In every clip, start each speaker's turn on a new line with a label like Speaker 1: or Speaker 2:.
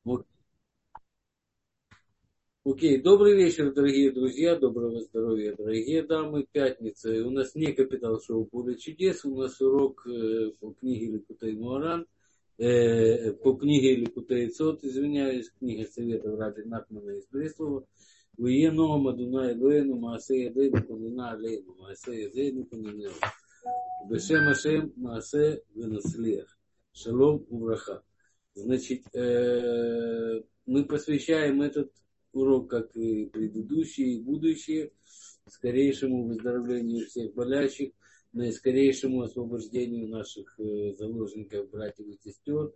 Speaker 1: О- Окей, добрый вечер, дорогие друзья, доброго здоровья, дорогие дамы. Пятница. И у нас не капитал-шоу «Поле чудес», у нас урок по книге Ликутей Моаран, по книге Ликутей Цот, извиняюсь, книга Советов Раби Нахмана из Бреслова. «Вие ноам Адунай Элоэну, Маасе Ядейну, Панина Алейну, Маасе Ядейну, Панинеу. Бешем Ашем, Маасе Венаслех. Шалом Увраха». Значит, мы посвящаем этот урок, как и предыдущие, и будущие, скорейшему выздоровлению всех болящих, наискорейшему освобождению наших заложников, братьев и сестер,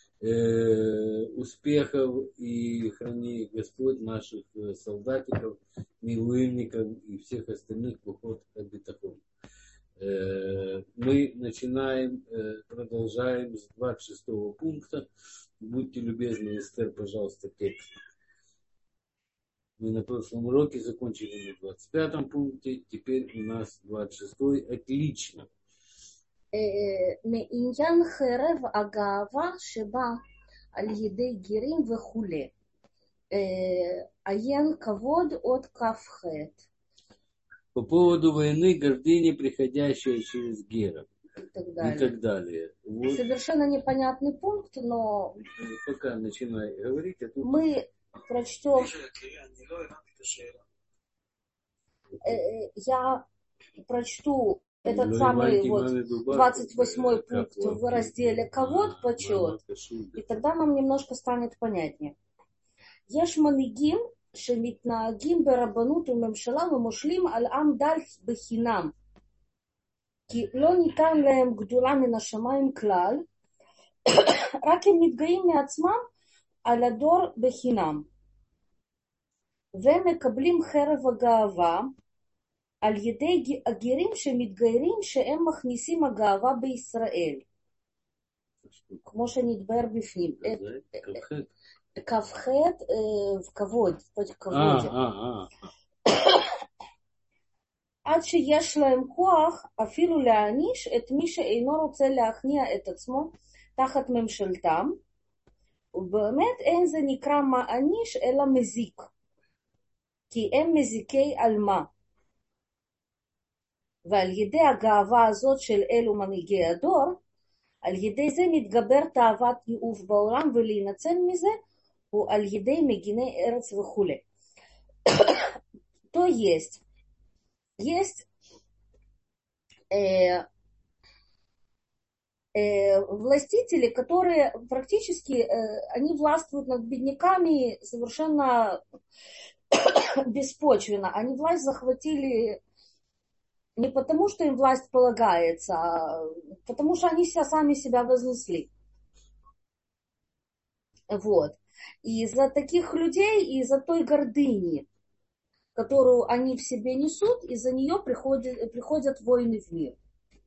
Speaker 1: успехов и храни Господь наших солдатиков, милуимников и всех остальных поход Абитахон. Мы начинаем, продолжаем с 26 пункта. Будьте любезны, Эстер, пожалуйста, текст. Мы на прошлом уроке закончили на 25 пункте, теперь у нас 26-й. Отлично.
Speaker 2: מעניין חרב הגאווה שבא על ידי גירים וכולי. עיין כבוד עוד כ"ח.
Speaker 1: По поводу войны, гордыни, приходящей через Гера. И так далее. Вот.
Speaker 2: Совершенно непонятный пункт, но
Speaker 1: пока начинай говорить, а тут...
Speaker 2: мы прочтем. Я прочту этот самый вот 28 пункт в разделе «Кавод почет», и тогда нам немножко станет понятнее. יש מנהיגים שמתנהגים ברבנות וממשלה ומושלים על עם דל בחינם, כי לא ניתן להם גדולה מן השמיים כלל, רק הם מתגאים מעצמם על הדור בחינם, ומקבלים חרב הגאווה על ידי הגרים שמתגיירים שהם מכניסים הגאווה בישראל, כמו שנדבר בפנים. כ"ח וכבוד, כבוד. עד שיש להם כוח אפילו להעניש את מי שאינו רוצה להכניע את עצמו תחת ממשלתם, ובאמת אין זה נקרא מעניש אלא מזיק, כי הם מזיקי אלמה. ועל ידי הגאווה הזאת של אלו מנהיגי הדור, על ידי זה מתגבר תאוות ייאוף בעולם, ולהינצל מזה הוא על ידי מגיני ארץ וכו'. То есть властители, которые практически, они властвуют над бедняками совершенно беспочвенно. Они власть захватили не потому, что им власть полагается, а потому что они сами себя вознесли. Вот. И из-за таких людей, из-за той гордыни, которую они в себе несут, из-за нее приходят войны в мир.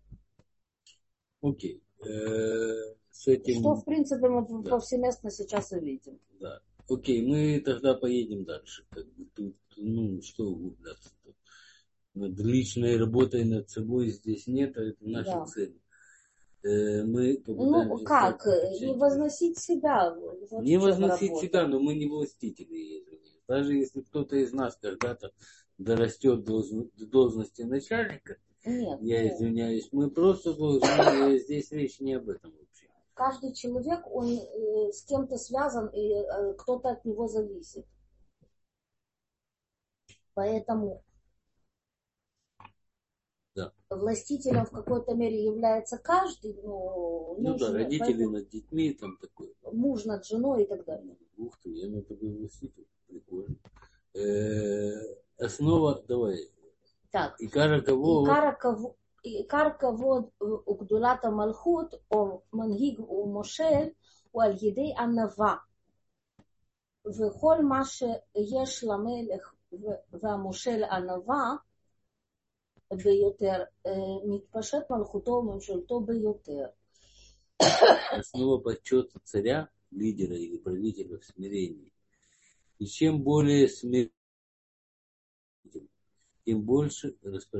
Speaker 1: Окей. С этим...
Speaker 2: Что, в принципе, мы повсеместно сейчас и видим.
Speaker 1: Да. Окей, мы тогда поедем дальше. Как бы тут, что углубляться тут. Над личной работой над собой здесь нет, а это наша цель. Мы
Speaker 2: как? Не возносить себя. Вот
Speaker 1: не возносить себя, но мы не властители. Даже если кто-то из нас когда-то дорастет до должности начальника, я извиняюсь, мы просто должны, здесь речь не об этом вообще.
Speaker 2: Каждый человек, он с кем-то связан, и кто-то от него зависит. Поэтому властителем в какой-то мере является каждый, но
Speaker 1: да, родители над детьми, там такое.
Speaker 2: Муж над женой и так далее.
Speaker 1: Ух ты, я на тобой властитель. Прикольно. Основа, давай.
Speaker 2: Так.
Speaker 1: עיקר
Speaker 2: כבוד וגדולת המלכות, או מנהיג ומושל, הוא על ידי ענווה. וכל מה שיש למלך והמושל ענווה ביותר, מתפשט מלכותו וממשלתו ביותר.
Speaker 1: Основа почета царя, лидера или правителя в смирении. И чем более смирен, тем больше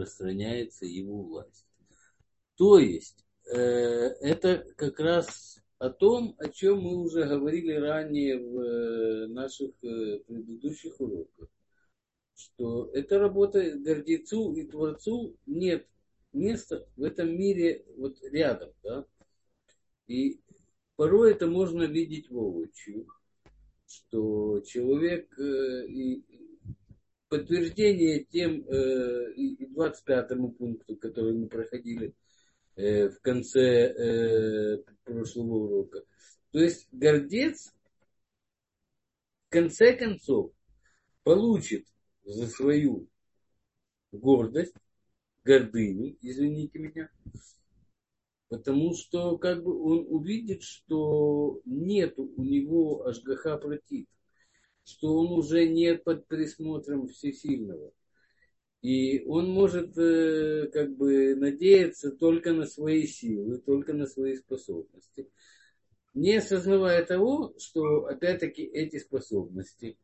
Speaker 1: распространяется его власть. То есть, это как раз о том, о чем мы уже говорили ранее в наших предыдущих уроках. Что это работа гордецу и творцу, нет места в этом мире вот рядом, да. И порой это можно видеть воочию, что человек и подтверждение тем и 25-му пункту, который мы проходили в конце прошлого урока. То есть гордец в конце концов получит за свою гордость, гордыню, извините меня, потому что как бы он увидит, что нет у него ашгаха протит, что он уже не под присмотром всесильного. И он может как бы надеяться только на свои силы, только на свои способности, не осознавая того, что опять-таки эти способности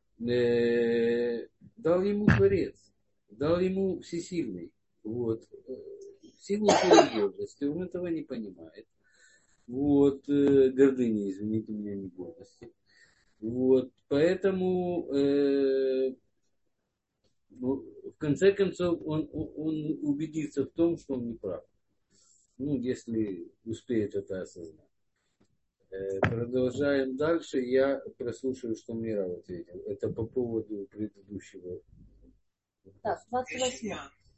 Speaker 1: дал ему Творец, дал ему Всесильный. Вот. В силу своей гордости он этого не понимает. Вот. Гордыни, извините меня, не гордости. Вот. Поэтому в конце концов он убедится в том, что он не прав. Ну, если успеет это осознать. Продолжаем дальше. Я прослушаю, что Мира ответил. Это по поводу предыдущего.
Speaker 2: Так, 28.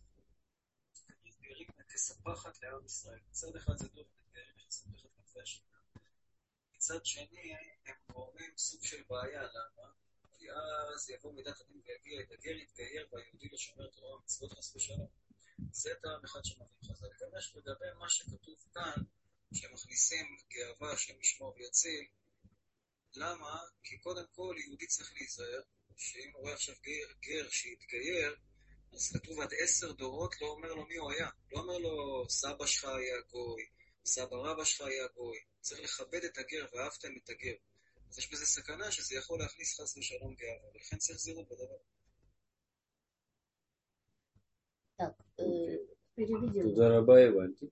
Speaker 3: מצד שני, הם גורמים סוג של בעיה, למה? כי אז יבוא מידת הדין ויגיע, יתגר יתגייר והיהודי לא שומר תורה ומצוות חס ושלום. זה טעם אחד שמבין חז"ל. גם יש לגבי מה שכתוב כאן, שמכניסים גאווה שם ישמור ויציל. למה? כי קודם כל יהודי צריך להיזהר, שאם הוא רואה עכשיו גר שיתגייר, אז כתוב עד 10 דורות לא אומר לו מי הוא היה. לא אומר לו סבא שלך היה גוי, סבא רבא שלך היה גוי. צריך לכבד את הגר, ואהבתם את הגר. אז יש בזה סכנה שזה יכול להכניס חס ושלום גאווה, ולכן צריך זהירות בדבר.
Speaker 1: Туда раба Иванти.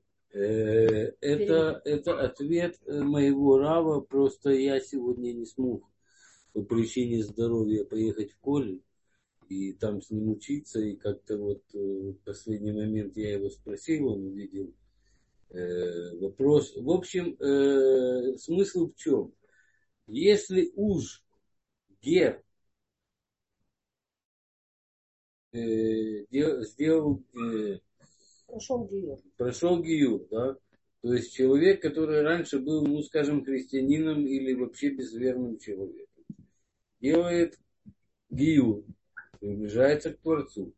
Speaker 1: Это ответ моего рава, просто я сегодня не смог по причине здоровья поехать в колледж и там с ним учиться, и как-то вот в последний момент я его спросил, он увидел вопрос. В общем, смысл в чем? Если уж гер сделал прошел гиюр, да, то есть человек, который раньше был, ну, скажем, христианином или вообще безверным человеком, делает гиюр, приближается к Творцу,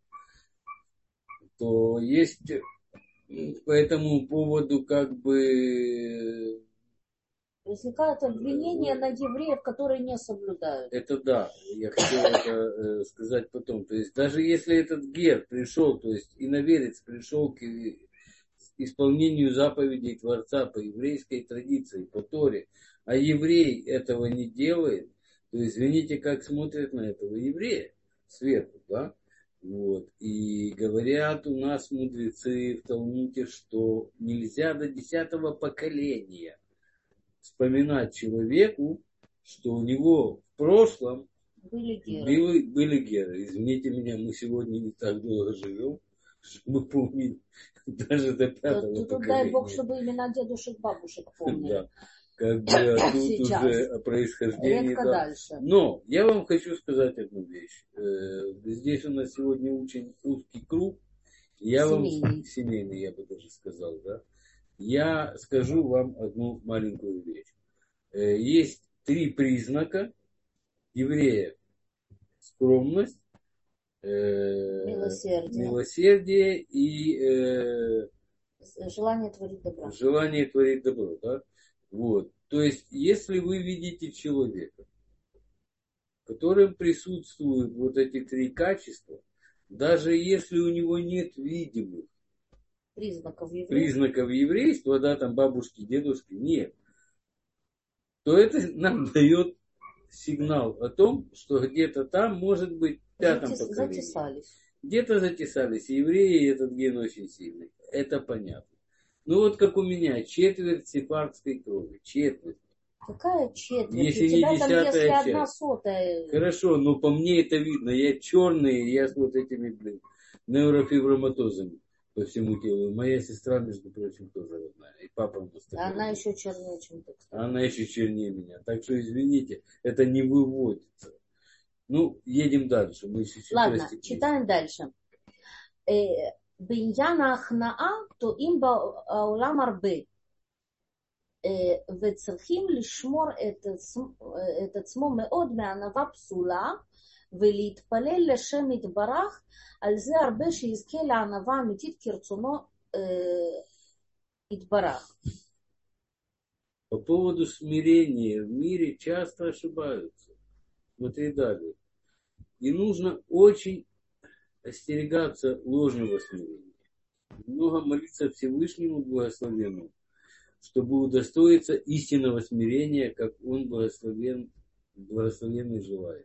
Speaker 1: то есть по этому поводу как бы
Speaker 2: возникают обвинения на евреев, которые не соблюдают.
Speaker 1: Это да, я хотел это сказать потом. То есть даже если этот гер пришел, то есть иноверец пришел к исполнению заповедей Творца по еврейской традиции, по Торе, а еврей этого не делает, то извините, как смотрят на этого еврея сверху, да? Вот. И говорят у нас мудрецы в Талмуде, что нельзя до 10-го поколения вспоминать человеку, что у него в прошлом были геры. Извините меня, мы сегодня не так долго живем, чтобы помнить даже до 5-го поколения.
Speaker 2: Дай Бог, чтобы имена дедушек, бабушек помнили.
Speaker 1: Да. Как бы а тут
Speaker 2: сейчас.
Speaker 1: Уже о происхождении.
Speaker 2: Редко
Speaker 1: да.
Speaker 2: дальше.
Speaker 1: Но я вам хочу сказать одну вещь. Здесь у нас сегодня очень узкий круг. Семейный, я бы даже сказал, да. Я скажу вам одну маленькую вещь. Есть 3 признака еврея. Скромность, милосердие и
Speaker 2: желание творить добро.
Speaker 1: Желание творить добро, да? Вот. То есть, если вы видите человека, в котором присутствуют вот эти 3 качества, даже если у него нет видимых признаков еврейства, да, там бабушки, дедушки, нет, то это нам дает сигнал о том, что где-то там может быть в 5-м поколении. Где-то затесались евреи, и этот ген очень сильный. Это понятно. Ну вот как у меня, четверть сефардской крови, четверть.
Speaker 2: Какая четверть?
Speaker 1: Если
Speaker 2: у тебя
Speaker 1: не
Speaker 2: там,
Speaker 1: десятая
Speaker 2: если
Speaker 1: часть.
Speaker 2: 1/100.
Speaker 1: Хорошо, но по мне это видно. Я черный, я с вот этими, неврофиброматозами по всему телу. Моя сестра, между прочим, тоже родная. И папа у нас такой.
Speaker 2: Она еще чернее, чем ты, кстати.
Speaker 1: Она еще чернее меня. Так что, извините, это не выводится. Ну, едем дальше. Мы еще
Speaker 2: Ладно, читаем дальше. בעניין ההכנעה טועים בעולם הרבה וצריכים לשמור את עצמו מאוד מענווה פסולה ולהתפלל לשם יתברך על זה הרבה שיזכה לענווה אמיתית כרצונו יתברך.
Speaker 1: По поводу смирения в мире часто ошибаются. Смотри далее. И нужно очень остерегаться ложного смирения. Много молиться Всевышнему Благословенному, чтобы удостоиться истинного смирения, как Он благословенный желает.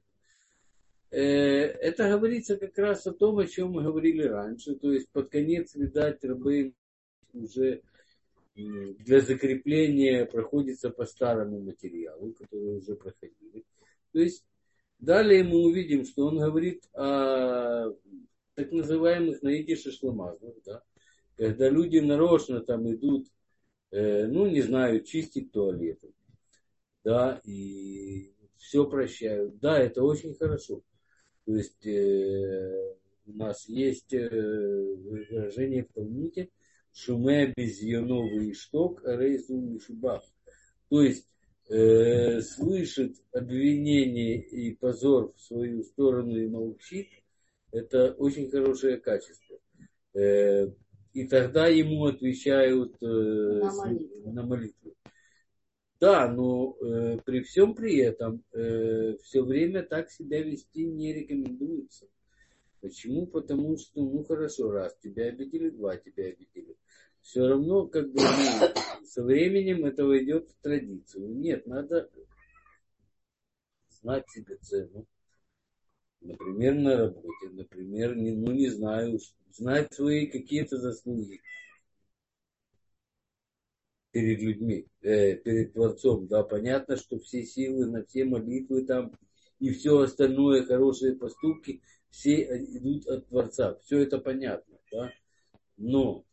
Speaker 1: Это говорится как раз о том, о чем мы говорили раньше. То есть под конец, видать, рабы уже для закрепления проходится по старому материалу, который уже проходили. То есть далее мы увидим, что он говорит о так называемых на идише шламазах, да, когда люди нарочно там идут, не знаю, чистить туалеты, да, и все прощают. Да, это очень хорошо. То есть у нас есть выражение в Талмуде «Шуме безьяновый шток, рейзу мишубах». То есть слышит обвинение и позор в свою сторону и молчит, это очень хорошее качество. И тогда ему отвечают на молитву. Да, но при всем при этом все время так себя вести не рекомендуется. Почему? Потому что, хорошо, раз тебя обидели, два тебя обидели. Все равно, со временем это войдет в традицию. Нет, надо знать себе цену. Например, на работе, например, не знаю, знать свои какие-то заслуги перед людьми, перед Творцом. Да, понятно, что все силы на все молитвы там и все остальное, хорошие поступки, все идут от Творца. Все это понятно, да. Но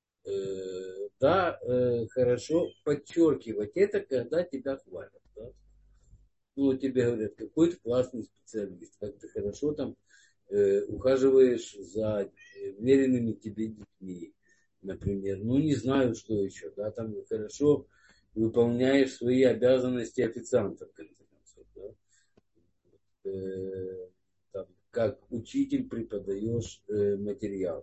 Speaker 1: хорошо подчеркивать это, когда тебя хвалят. Да? Тебе говорят, какой ты классный специалист, как ты хорошо там ухаживаешь за веренными тебе детьми, например. Не знаю, что еще, да, там хорошо выполняешь свои обязанности официанта, в конце концов, да? Там, как учитель преподаешь материал.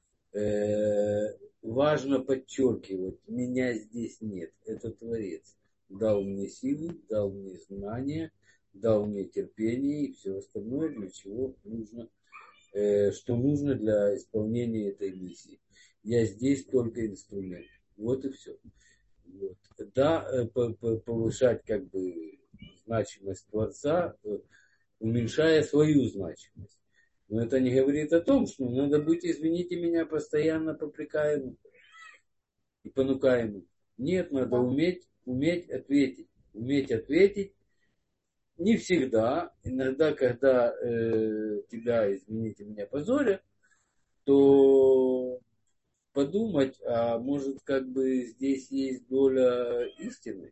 Speaker 1: Важно подчеркивать, меня здесь нет, это Творец. Дал мне силы, дал мне знания, дал мне терпение и все остальное, для чего нужно, что нужно для исполнения этой миссии. Я здесь только инструмент. Вот и все. Вот. Да, повышать значимость Творца, уменьшая свою значимость. Но это не говорит о том, что надо быть, извините меня, постоянно попрекаемым и понукаемым. Нет, надо уметь ответить. Уметь ответить не всегда. Иногда, когда тебя, извините меня, позорят, то подумать, а может здесь есть доля истины.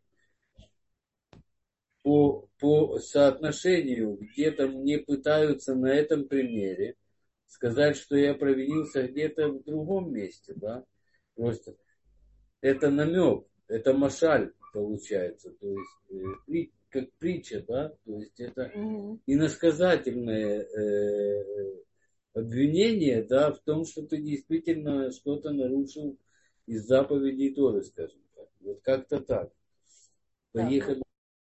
Speaker 1: По соотношению, где-то мне пытаются на этом примере сказать, что я провинился где-то в другом месте, да, просто это намек, это машаль получается, то есть как притча, да, то есть это иносказательное обвинение, да, в том, что ты действительно что-то нарушил из заповедей Торы, скажем так, вот как-то так. Поехали.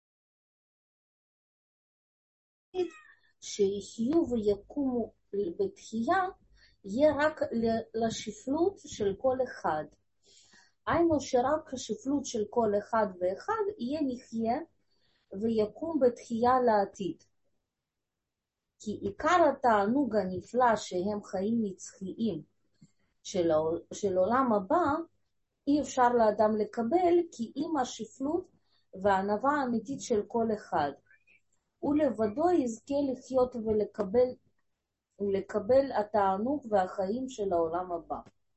Speaker 2: שיחיו ויקומו בתחייה יהיה רק לשפלות של כל אחד. היינו שרק השפלות של כל אחד ואחד יהיה נחיה ויקום בתחייה לעתיד. כי עיקר התענוג הנפלא שהם חיים נצחיים של העולם הבא אי אפשר לאדם לקבל, כי אם השפלות והענווה האמיתית של כל אחד. ולבדו יזכה לחיות ולקבל התענוג והחיים של העולם הבא.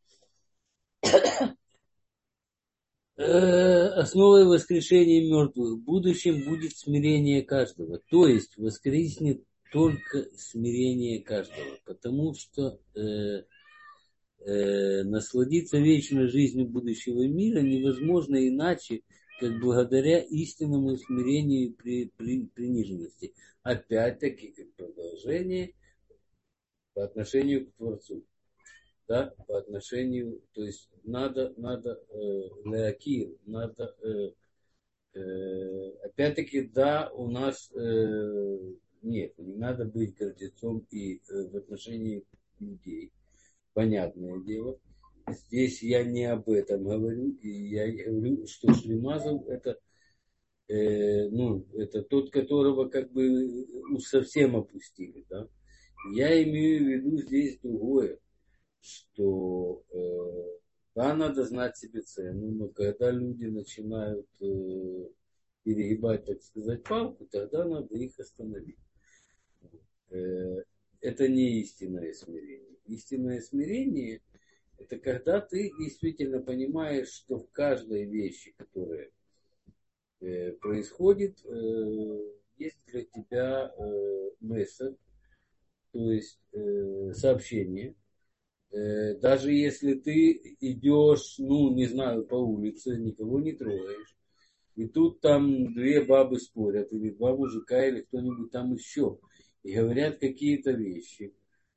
Speaker 1: Основой воскрешения мертвых в будущем будет смирение каждого. То есть воскреснет только смирение каждого. Потому что насладиться вечной жизнью будущего мира невозможно иначе, как благодаря истинному смирению и приниженности. Опять-таки, как продолжение по отношению к Творцу. Да, по отношению, то есть надо леакир, надо, опять-таки, да, у нас нет, не надо быть гордецом и в отношении людей. Понятное дело. Здесь я не об этом говорю, и я говорю, что Шлемазов это, это тот, которого как бы совсем опустили, да. Я имею в виду здесь другое, что да, надо знать себе цену, но когда люди начинают перегибать, так сказать, палку, тогда надо их остановить. Это не истинное смирение. Истинное смирение – это когда ты действительно понимаешь, что в каждой вещи, которая происходит, есть для тебя месседж, то есть сообщение. Даже если ты идешь, не знаю, по улице, никого не трогаешь, и тут там две бабы спорят, или два мужика, или кто-нибудь там еще, и говорят какие-то вещи,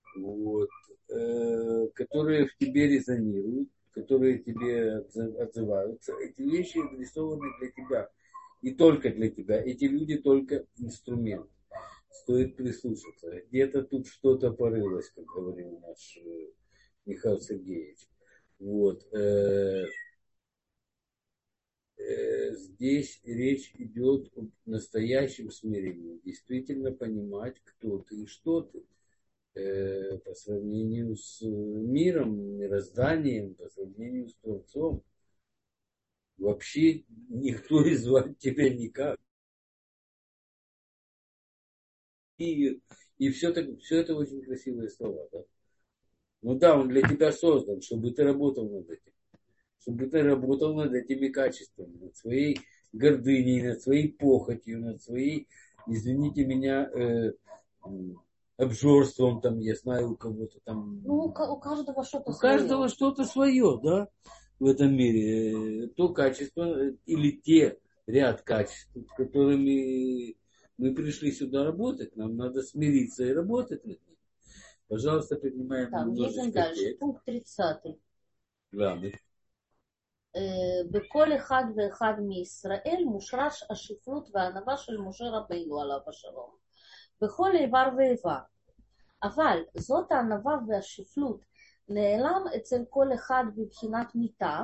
Speaker 1: которые в тебе резонируют, которые тебе отзываются. Эти вещи адресованы для тебя, и только для тебя. Эти люди только инструмент. Стоит прислушаться. Где-то тут что-то порылось, как говорил наш Михаил Сергеевич. Здесь речь идет о настоящем смирении. Действительно понимать, кто ты и что ты. По сравнению с миром, мирозданием, по сравнению с Творцом. Вообще никто и звать тебя никак. И все это очень красивые слова. Да? Он для тебя создан, чтобы ты работал над этим. Чтобы ты работал над этими качествами, над своей гордыней, над своей похотью, над своей, извините меня, обжорством, там, я знаю, у кого-то там.
Speaker 2: У каждого что-то
Speaker 1: свое. У каждого что-то свое, да, в этом мире. То качество или те ряд качеств, с которыми мы пришли сюда работать, нам надо смириться и работать над ними. Пожалуйста, принимаем немножечко.
Speaker 2: Едем дальше. Пункт 30.
Speaker 1: Ладно.
Speaker 2: בכל אחד ואחד מישראל מושרש השפלות והענווה של משה רבינו עליו השלום. בכל איבר ואיבר. אבל זאת הענווה והשפלות נעלם אצל כל אחד בבחינת מיתה,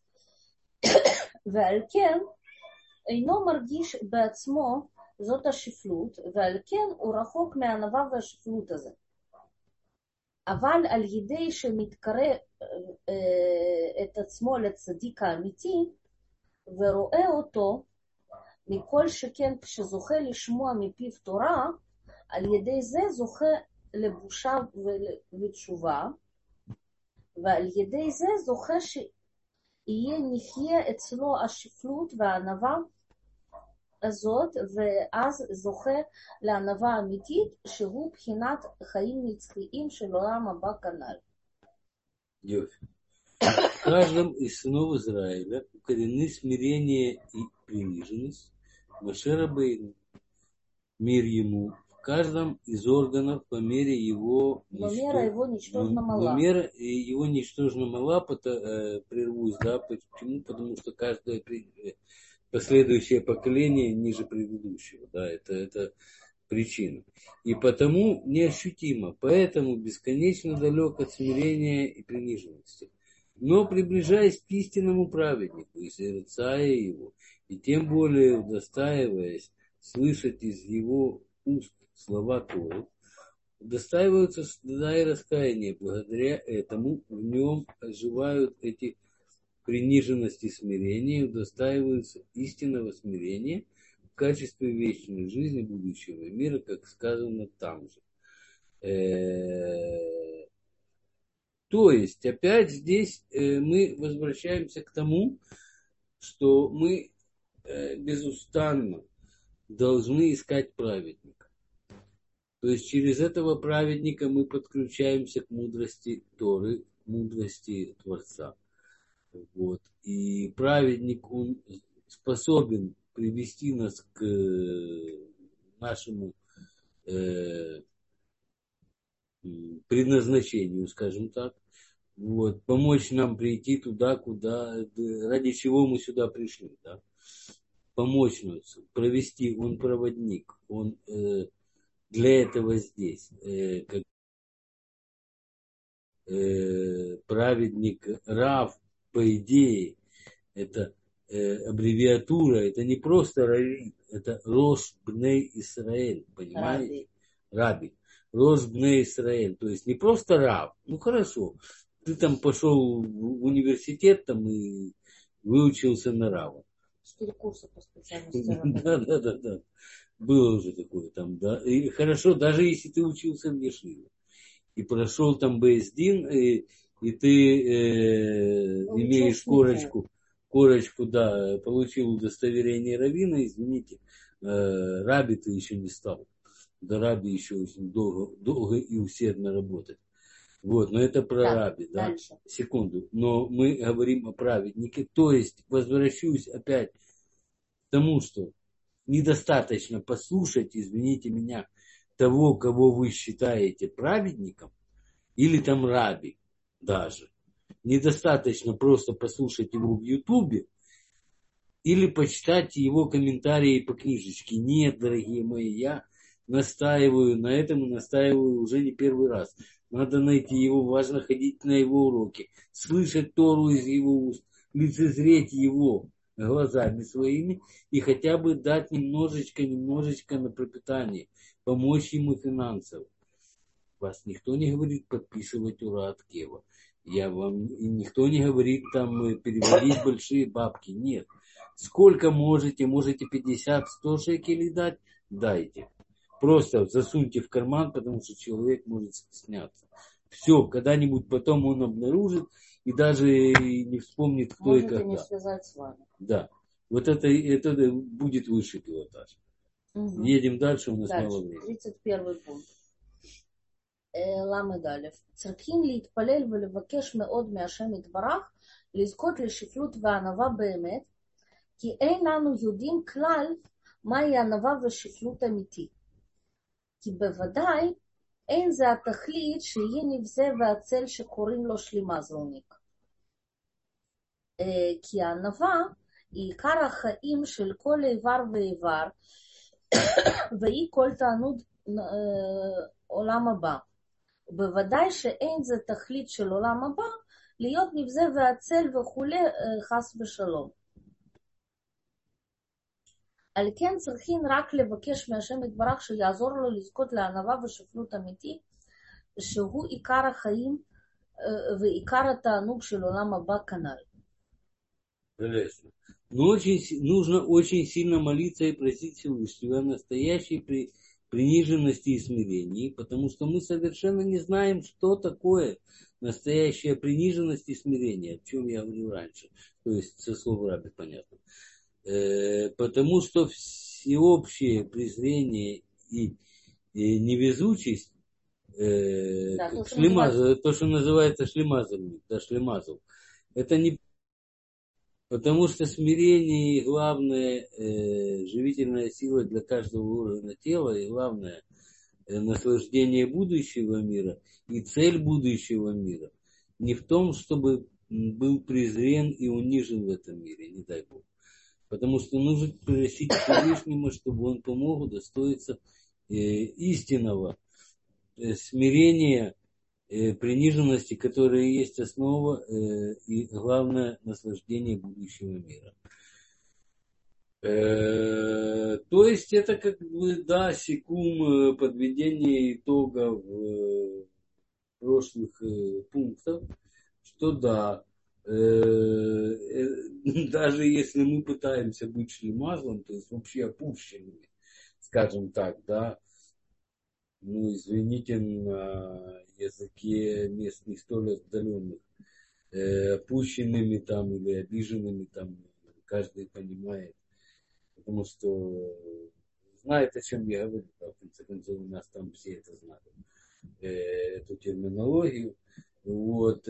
Speaker 2: ועל כן אינו מרגיש בעצמו זאת השפלות, ועל כן הוא רחוק מהענווה והשפלות הזה. אבל על ידי שמתקרב את עצמו לצדיק האמיתי ורואה אותו, מכל שכן כשזוכה לשמוע מפיו תורה, על ידי זה זוכה לבושה ולתשובה, ועל ידי זה זוכה שיהיה נחיה אצלו השפלות והענווה הזאת, ואז זוכה לענווה אמיתית, שהוא בחינת חיים נצחיים של עולם הבא כנ"ל.
Speaker 1: יופי. В каждом из сынов Израиля укорены смирение и приниженность. Моше Рабейну, мир ему, в каждом из органов по мере его...
Speaker 2: Но мера его ничтожно мала.
Speaker 1: Но мера его ничтожно мала, прервусь, да, почему? Потому что каждое последующее поколение ниже предыдущего, да, это причина. И потому неощутимо, поэтому бесконечно далек от смирения и приниженности. Но приближаясь к истинному праведнику и созерцая его, и тем более удостаиваясь слышать из его уст слова Торы, удостаиваются стыда и раскаяния. Благодаря этому в нем оживают эти приниженности смирения, удостаиваются истинного смирения в качестве вечной жизни будущего мира, как сказано там же. То есть, опять здесь мы возвращаемся к тому, что мы безустанно должны искать праведника. То есть, через этого праведника мы подключаемся к мудрости Торы, к мудрости Творца. Вот. И праведник, он способен привести нас к нашему предназначению, скажем так. Вот. Помочь нам прийти туда, ради чего мы сюда пришли. Да? Помочь нас, провести. Он проводник. Он для этого здесь. Праведник Рав, по идее, это аббревиатура, это не просто Равин, это Рош Бней Исраэль, понимаете? Раби. Рош Бней Исраэль, то есть не просто Рав, ну хорошо, ты там пошел в университет там и выучился на Рава.
Speaker 2: 4 курса по специальности.
Speaker 1: Да. Было уже такое там, да. И хорошо, даже если ты учился в Ешиве и прошел там Бейс-Дин, и ты имеешь корочку, да, получил удостоверение раввина, извините, раби ты еще не стал. До раби еще очень долго и усердно работать. Вот, но это про раби, да.
Speaker 2: Дальше.
Speaker 1: Секунду. Но мы говорим о праведнике. То есть, возвращусь опять к тому, что недостаточно послушать, извините меня, того, кого вы считаете праведником, или там раби даже. Недостаточно просто послушать его в Ютубе или почитать его комментарии по книжечке. Нет, дорогие мои, я настаиваю на этом и настаиваю уже не первый раз. Надо найти его, важно ходить на его уроки, слышать Тору из его уст, лицезреть его глазами своими и хотя бы дать немножечко на пропитание, помочь ему финансово. Вас никто не говорит подписывать Урат Кева. Никто не говорит там переводить большие бабки. Нет. Сколько можете 50-100 шекелей дать, дайте. Просто засуньте в карман, потому что человек может стесняться. Все, когда-нибудь потом он обнаружит и даже не вспомнит, кто
Speaker 2: может
Speaker 1: и когда.
Speaker 2: Может не связать с вами.
Speaker 1: Да. Вот это будет высший пилотаж. Угу. Едем дальше, у нас мало времени.
Speaker 2: 31 пункт. ל"א, צריכים להתפלל ולבקש מאוד מהשם יתברך לזכות לשפלות וענווה באמת, כי אין לנו יודעים כלל מהי ענווה ושפלות אמיתי. כי בוודאי אין זה התכלית שיהיה נבזה ועצל שקוראים לו שלימזלניק. כי הענווה היא עיקר החיים של כל איבר ואיבר, והיא כל תענוג עולם הבא. בוודאי שאין זה תכלית של עולם הבא, להיות נבזה ועצל וכולי חס ושלום. על כן צריכים רק לבקש מהשם יתברך שיעזור לו לזכות לענווה ושפלות אמיתי, שהוא עיקר החיים ועיקר התענוג של עולם הבא כנ"ל.
Speaker 1: Но нужно очень сильно молиться и просить Всевышнего о настоящей приниженности и смирении, потому что мы совершенно не знаем, что такое настоящая приниженность и смирение, о чем я говорил раньше, то есть со слов раби понятно. Потому что всеобщее презрение и невезучесть, то, что называется шлемазом, это не потому что смирение и главная живительная сила для каждого органа тела, и главное наслаждение будущего мира и цель будущего мира не в том, чтобы был презрен и унижен в этом мире, не дай Бог. Потому что нужно просить Всевышнему, чтобы он помог удостоиться истинного смирения, приниженности, которая есть основа и главное наслаждение будущего мира. То есть это как бы, да, секум подведение итогов прошлых пунктов, что да, даже если мы пытаемся быть шлемазлом, то есть вообще опущенными, скажем так, да, ну, извините, на языке мест не столь отдаленных, опущенными там или обиженными там, каждый понимает, потому что знает, о чем я говорю, да, в конце концов, у нас там все это знают, эту терминологию. Вот,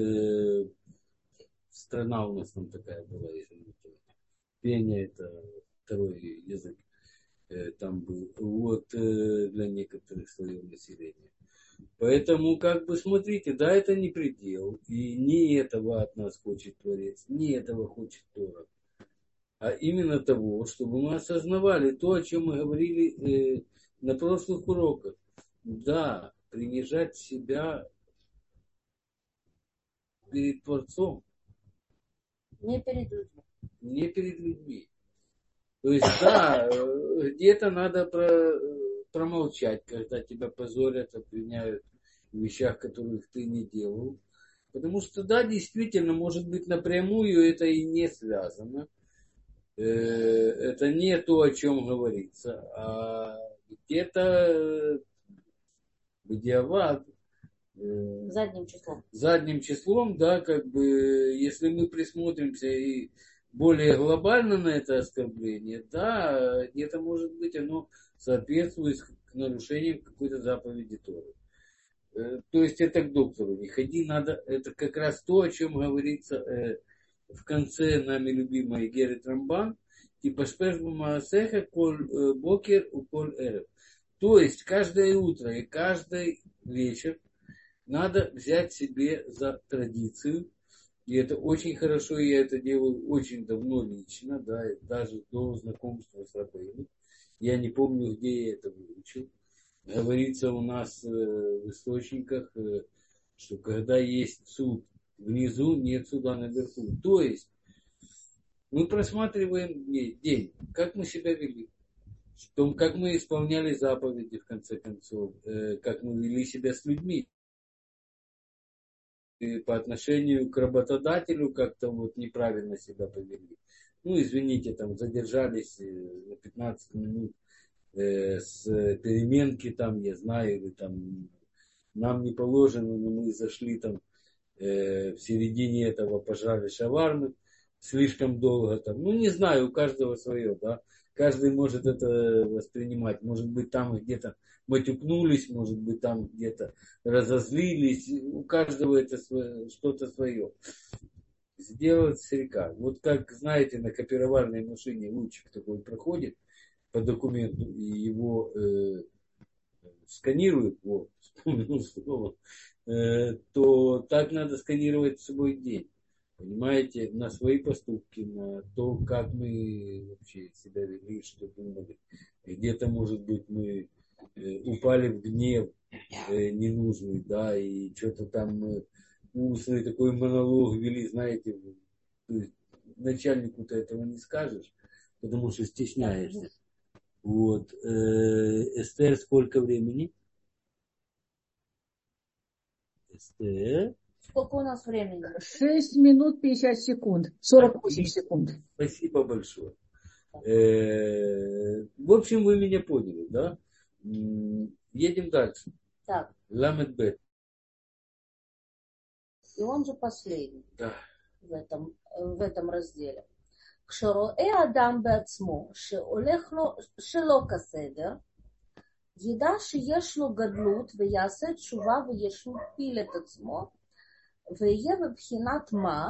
Speaker 1: страна у нас там такая была, если не то. Пение это второй язык там был. Вот, для некоторых слоев населения. Поэтому, как бы, смотрите, да, это не предел. И не этого от нас хочет Творец, не этого хочет Тора. А именно того, чтобы мы осознавали то, о чем мы говорили на прошлых уроках. Да, принижать себя перед Творцом.
Speaker 2: Не перед людьми.
Speaker 1: Не перед людьми. То есть, да, где-то надо промолчать, когда тебя позорят, обвиняют в вещах, которых ты не делал. Потому что, да, действительно, может быть, напрямую это и не связано. Это не то, о чем говорится. А где-то бедиават,
Speaker 2: Задним числом.
Speaker 1: Задним числом, да, как бы, если мы присмотримся и более глобально на это оскорбление, да, где-то, может быть, оно соответствует к нарушениям какой-то заповеди Торы. То есть это к доктору не ходи, надо, это как раз то, о чем говорится в конце нами любимой Герет Рамбан, типа шпешбу маасеха коль бокер у коль эрев. То есть каждое утро и каждый вечер надо взять себе за традицию, и это очень хорошо, я это делаю очень давно лично, да, даже до знакомства с Рабейном. Я не помню, где я это выучил. Говорится у нас в источниках, что когда есть суд внизу, нет суда наверху. То есть мы просматриваем день, как мы себя вели, как мы исполняли заповеди, в конце концов, как мы вели себя с людьми. И по отношению к работодателю как-то вот неправильно себя повели. Ну, извините, там задержались на 15 минут с переменки там, я знаю, или там нам не положено, но мы зашли там в середине этого, пожрали шавармы слишком долго там. Ну, не знаю, у каждого свое, да. Каждый может это воспринимать. Может быть, там где-то матюкнулись, может быть, там где-то разозлились. У каждого это что-то свое. Сделать сырька. Вот как, знаете, на копировальной машине лучик такой проходит по документу, и его сканируют, вот, вспомнил слово, то так надо сканировать свой день. Понимаете, на свои поступки, на то, как мы вообще себя вели, что думали. Где-то, может быть, мы упали в гнев ненужный, да, и что-то там умыслы такой монолог вели, знаете, начальнику-то этого не скажешь, потому что стесняешься. Вот. Эстер, сколько времени? Эстер.
Speaker 2: Сколько у нас времени?
Speaker 4: 6 минут 50 секунд. 48 секунд.
Speaker 1: Спасибо большое. В общем, вы меня поняли, да? Едем дальше.
Speaker 2: Так.
Speaker 1: Ламет бет.
Speaker 2: И он же последний.
Speaker 1: Да.
Speaker 2: В этом разделе. כשרואה אדם בעצמו שהולך לו שלא כסדר, ידע שיש לו גדלות ויעשה תשובה וישפיל את עצמו, ויהיה בבחינת מה,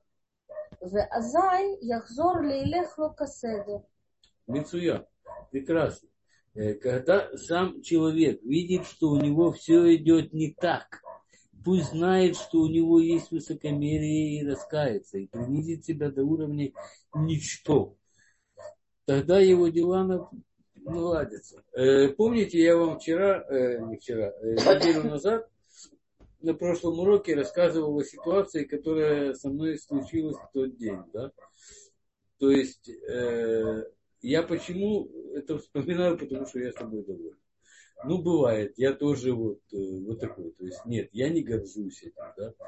Speaker 2: ואזי יחזור לילך לו כסדר.
Speaker 1: Мицуя. Прекрасно. Когда сам человек видит, что у него все идет не так, пусть знает, что у него есть высокомерие и раскается, и принизит себя до уровня ничто. Тогда его дела наладятся. Помните, я вам неделю назад, на прошлом уроке рассказывал о ситуации, которая со мной случилась в тот день. Да? То есть, я почему это вспоминаю, потому что я с собой доволен. Ну, бывает, я тоже вот такой. То есть, нет, я не горжусь этим, да.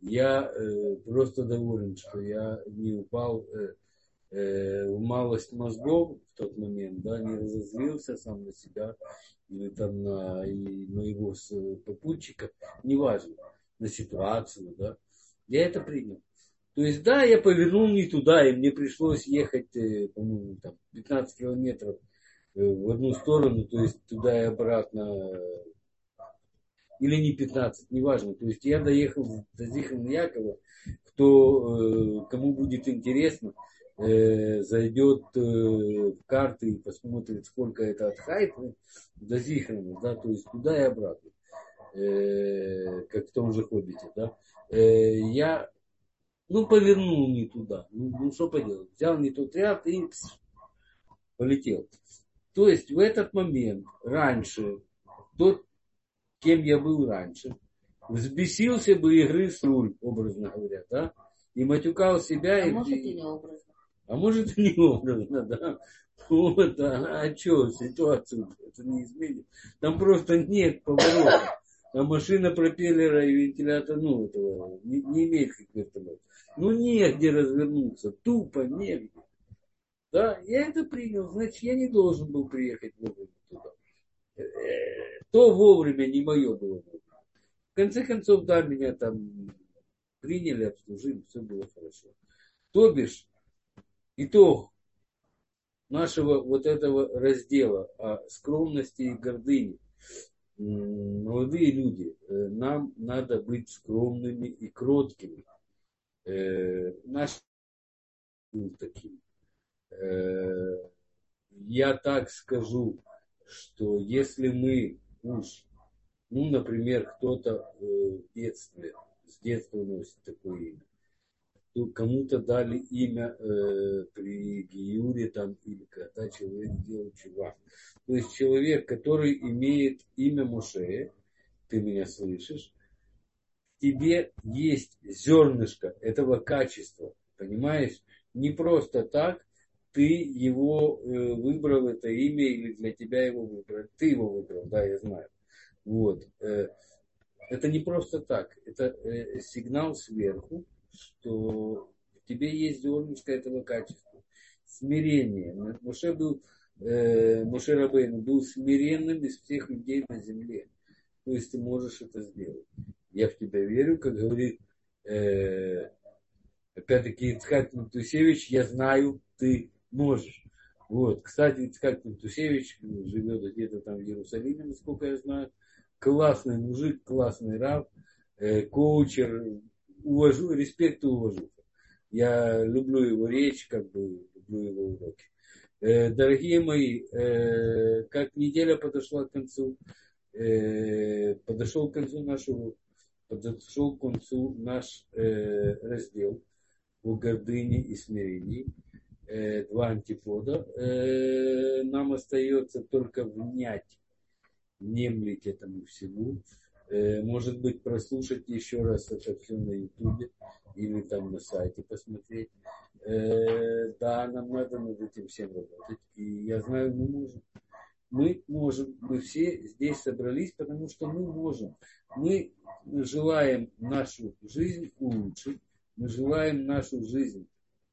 Speaker 1: Я просто доволен, что я не упал в малость мозгов в тот момент, да, не разозлился сам на себя или там на моего попутчика, неважно, на ситуацию, да. Я это принял. То есть, да, я повернул не туда, и мне пришлось ехать, по-моему, там 15 километров в одну сторону, то есть туда и обратно, или не 15, неважно. То есть я доехал до Зихрон-Якова, кому будет интересно, зайдет в карты и посмотрит, сколько это от Хайфы до Зихрона, да, то есть туда и обратно, как в том же Хоббите, да. Я повернул не туда. Что поделать? Взял не тот ряд и полетел. То есть в этот момент раньше, тот, кем я был раньше, взбесился бы и грыз руль, образно говоря, да, и матюкал себя.
Speaker 2: Может и не образно.
Speaker 1: А может и не образно, да. Вот, а что, ситуацию это не изменит. Там просто нет поворота. А машина пропеллера и вентилятора, этого не имеет как вертолет. Негде развернуться, тупо негде. Да, я это принял, значит, я не должен был приехать вовремя туда. То вовремя не мое было. В конце концов, да, меня там приняли, обслужили, все было хорошо. То бишь, итог нашего вот этого раздела о скромности и гордыне. Молодые люди, нам надо быть скромными и кроткими. Наш был таким. Я так скажу, что если мы уж, например, кто-то в детстве, с детства носит такое имя, то кому-то дали имя при Гиюре там, или когда человек делал чувак. То есть человек, который имеет имя Моше, ты меня слышишь, в тебе есть зернышко этого качества, понимаешь? Не просто так ты его выбрал, это имя, или для тебя его выбрали. Ты его выбрал, да, я знаю. Вот. Это не просто так. Это сигнал сверху, что в тебе есть зернышко этого качества. Смирение. Моше Рабейну был смиренным из всех людей на земле. То есть ты можешь это сделать. Я в тебя верю, как говорит опять-таки Ицхак Нетусевич, я знаю, ты можешь. Вот. Кстати, Ицхак Нетусевич живет где-то там в Иерусалиме, насколько я знаю. Классный мужик, классный рав, коучер, увожу, респект и уважу. Я люблю его речь, люблю его уроки. Дорогие мои, как неделя подошла к концу, подошел к концу наш раздел о гордыне и смирении. 2 антипода. Нам остается только внемлить этому всему. Может быть, прослушать еще раз это все на Ютубе или там на сайте посмотреть. Да, нам надо над этим всем работать. И я знаю, мы можем. Мы все здесь собрались, потому что мы можем. Мы желаем нашу жизнь улучшить. Мы желаем нашу жизнь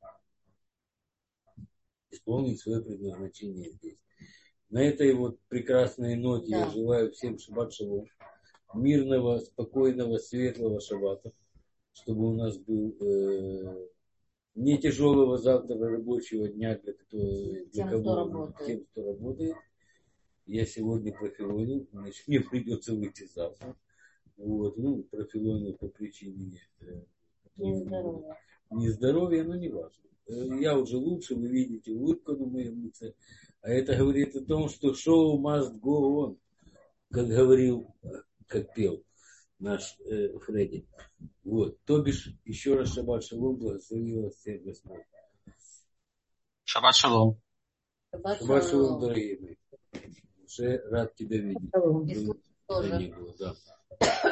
Speaker 1: исполнить свое предназначение здесь. На этой вот прекрасной ноте я желаю всем шаббат шалом, мирного, спокойного, светлого шаббата, чтобы у нас был не тяжелого завтра рабочего дня тем, кто работает. Я сегодня профилонил, значит, мне придется выйти завтра. Вот, профилонил по причине нездоровья, но не важно. Я уже лучше, вы видите улыбку на моем лице. А это говорит о том, что шоу must go on, как пел наш Фредди. Вот. То бишь, еще раз шаббат шалом, благослови вас всех Господь.
Speaker 3: Шаббат шалом.
Speaker 1: Шаббат шалом, дорогие мои. Уже рад тебя видеть.
Speaker 2: Тоже.
Speaker 1: Да.